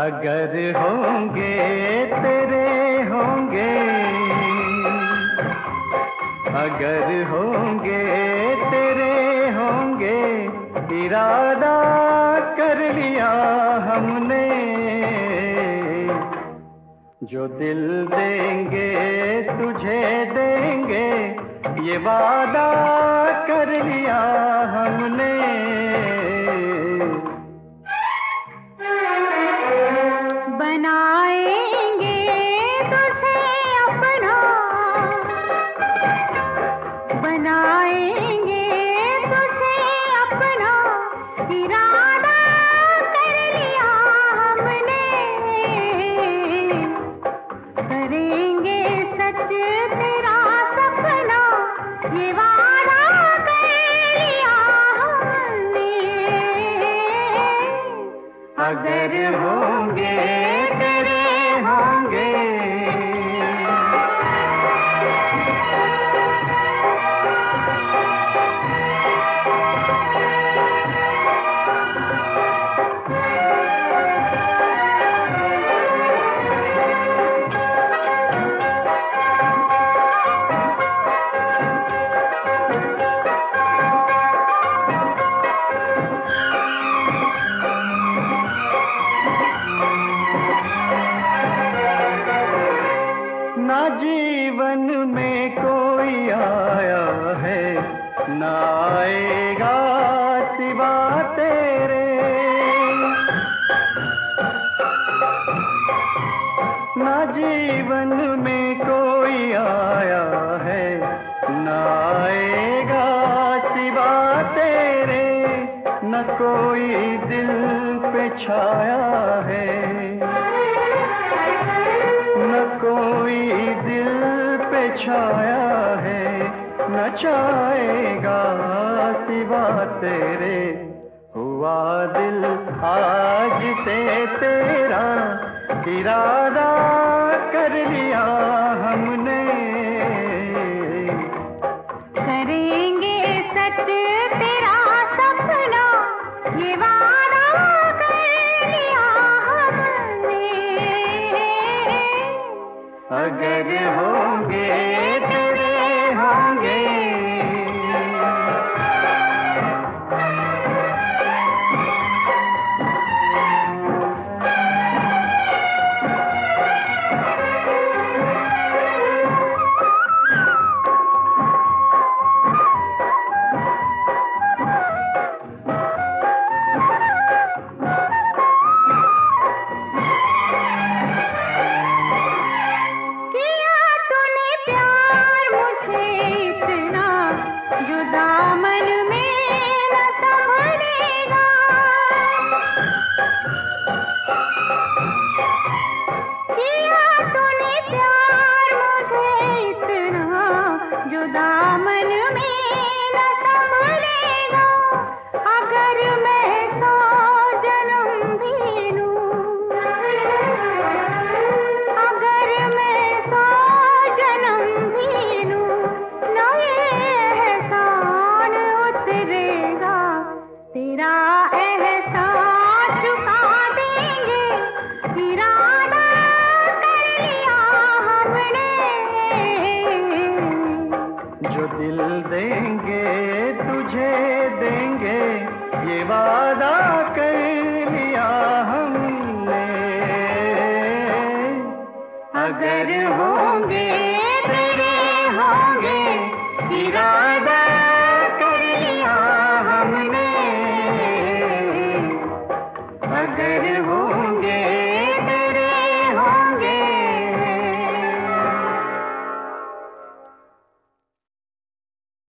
अगर होंगे तेरे होंगे, अगर होंगे तेरे होंगे, इरादा कर लिया हमने। जो दिल देंगे तुझे देंगे, ये वादा कर लिया हमने। बनाएंगे तुझे अपना, बनाएंगे तुझे अपना, इरादा कर लिया हमने। करेंगे सच तेरा सपना, ये वादा कर लिया हमने। अगर होंगे तेरे होंगे। ना जीवन में कोई आया है, ना आएगा सिवा तेरे। ना जीवन में कोई आया है, ना आएगा सिवा तेरे। न कोई दिल पे छाया है, न कोई दिल पे छाया है, न छाएगा सिवा तेरे। हुआ दिल आज से तेरा, इरादा कर लिया हमने। करेंगे सच तेरा सपना, ये वादा कर लिया हमने। अगर होंगे तेरे होंगे। किया तूने प्यार मुझे इतना, जो दामन में न संभलेगा। किया तूने प्यार मुझे इतना, जो दामन में न संभलेगा। अगर मैं 100 जन्म भी लूं, अगर मैं 100 जन्म भी लूं, न ये एहसान उतरेगा। तेरा एहसान चुका देंगे, इरादा कर लिया हमने। जो दिल देंगे तुझे देंगे, ये वादा कर लिया हमने। अगर होंगे